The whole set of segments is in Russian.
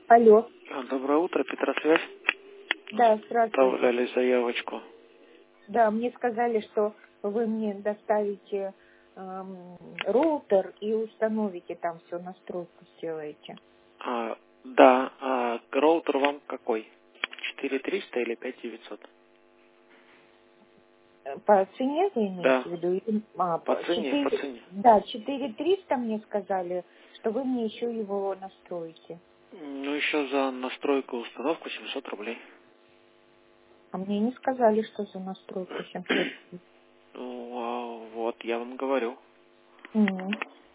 Алло. Доброе утро, Петросвязь. Да, здравствуйте. Оставляли заявочку. Да, мне сказали, что вы мне доставите роутер и установите там все, настройку сделаете. Да, роутер вам какой? 4300 или 5900? По цене вы Да, имеете в виду? по цене, по цене. Да, 4300 мне сказали, что вы мне еще его настроите. Ну, еще за настройку и установку 700 рублей. А мне не сказали, что за настройку 700. Ну, вот, я вам говорю. М.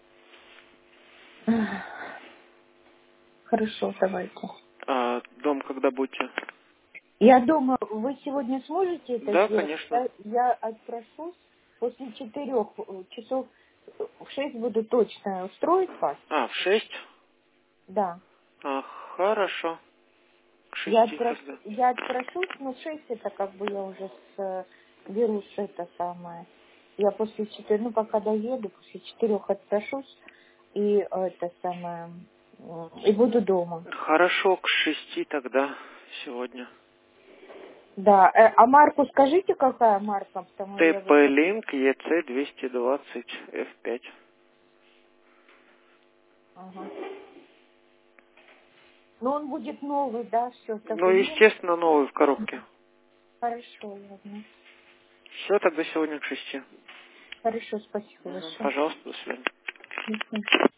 Хорошо, давайте. Дом когда будете? Я думаю, вы сегодня сможете это Да, сделать? конечно. Я отпрошусь после 4 часов, в 6 буду точно устроить вас. В 6? Да. Хорошо. К 6 тогда. Я отпрошусь, но в 6 это как бы я уже берусь это самое. Я после 4, ну пока доеду, после 4 отпрошусь и это самое, и буду дома. Хорошо, к 6 тогда сегодня. Да, а марку скажите, какая марка, потому что я вот... TP-Link EC220 F5. Ага. Но он будет новый, да, все в Ну, документ. естественно, новый в коробке. Хорошо, ладно. Все, тогда сегодня к 6. Хорошо, спасибо большое. Пожалуйста, до свидания. До свидания.